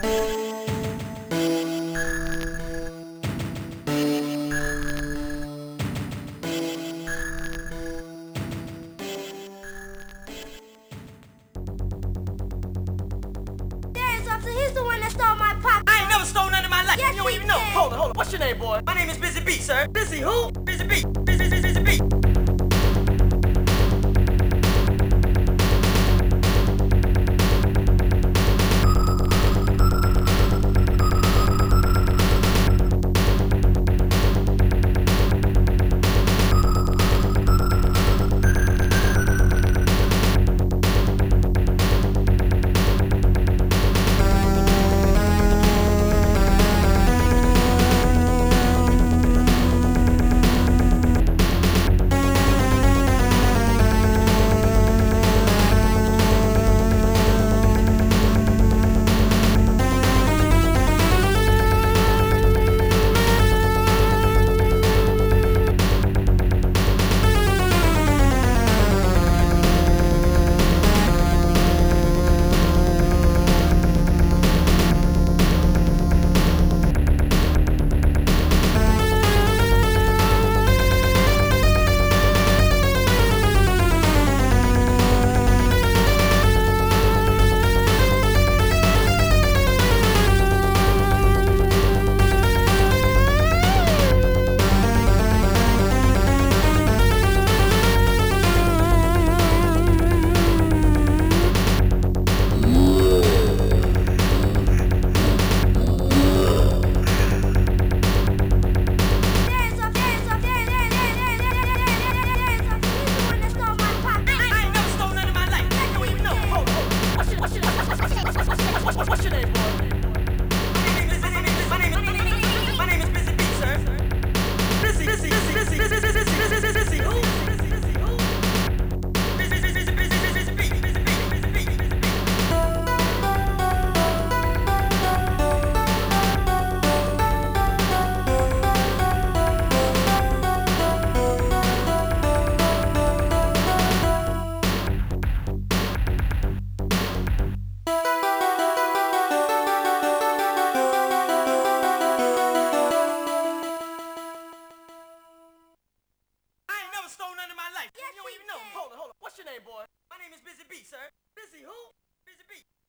He's the one that stole my pop. I ain't never stole none in my life. Yes, You don't he even know. did. Hold on. What's your name, boy? My name is Busy B, sir. Busy who? Busy B. Busy B. What's your name, boy? My name is Busy B, sir. Busy who? Busy who? I ain't never stole none in my life. Yes, You don't he even know. did. Hold on. What's your name, boy? My name is Busy B, sir. Busy who? Busy B.